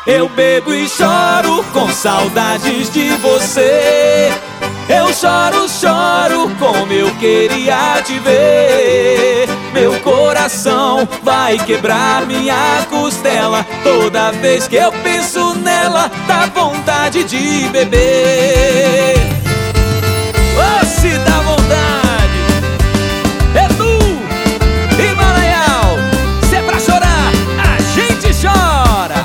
Eu bebo e choro com saudades de você. Eu choro, choro como eu queria te ver. Meu coração vai quebrar minha costela. Toda vez que eu penso nela, dá vontade de beber. Oh, se dá vontade. Edu e Maranhão, se é pra chorar, a gente chora.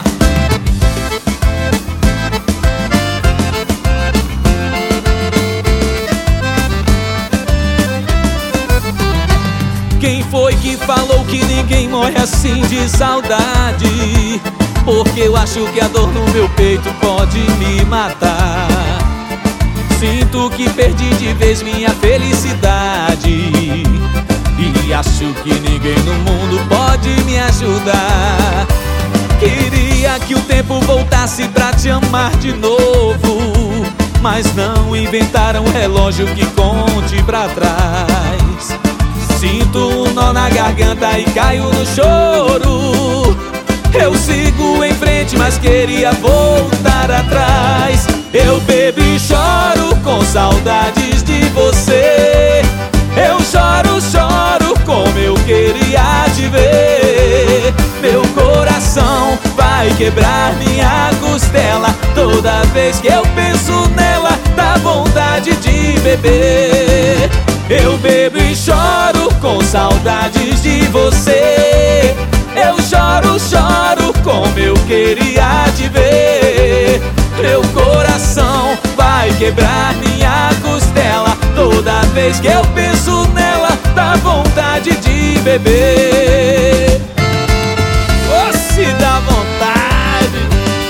Quem foi que falou que ninguém morre assim de saudade? Porque eu acho que a dor no meu peito pode me matar. Sinto que perdi de vez minha felicidade e acho que ninguém no mundo pode me ajudar. Queria que o tempo voltasse pra te amar de novo, mas não inventaram um relógio que conte pra trás. Sinto um nó na garganta e caio no choro. Eu sigo em frente, mas queria voltar atrás. Eu bebo e choro com saudades de você. Eu choro, choro como eu queria te ver. Meu coração vai quebrar minha costela. Toda vez que eu penso nela, dá vontade de beber. Eu bebo e choro com saudades de você. Eu choro, choro como eu queria te ver. Meu coração vai quebrar minha costela. Toda vez que eu penso nela, dá vontade de beber. Oh, se dá vontade.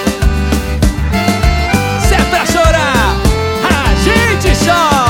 Se é pra chorar, a gente chora.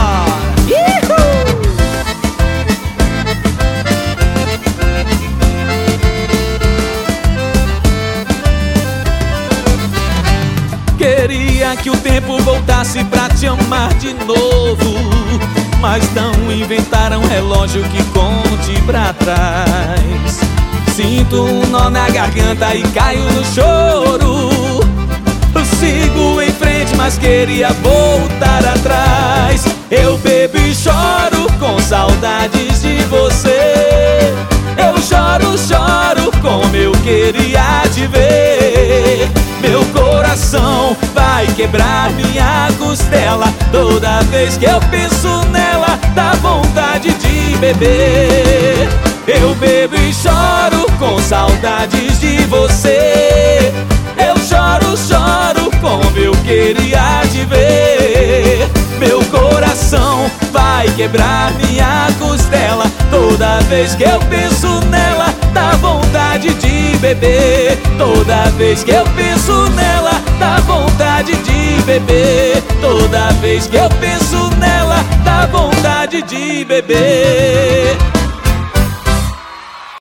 Queria que o tempo voltasse pra te amar de novo, mas não inventaram um relógio que conte pra trás. Sinto um nó na garganta e caio no choro. Eu sigo em frente, mas queria voltar atrás. Eu bebo e choro com saudades de você. Eu choro, choro como eu queria te ver. Meu coração vai quebrar minha costela. Toda vez que eu penso nela, dá vontade de beber. Eu bebo e choro com saudades de você. Eu choro, choro como eu queria te ver. Meu coração vai quebrar minha costela. Toda vez que eu penso nela, dá vontade de beber. Toda vez que eu penso nela, dá vontade de beber. Toda vez que eu penso nela, dá vontade de beber.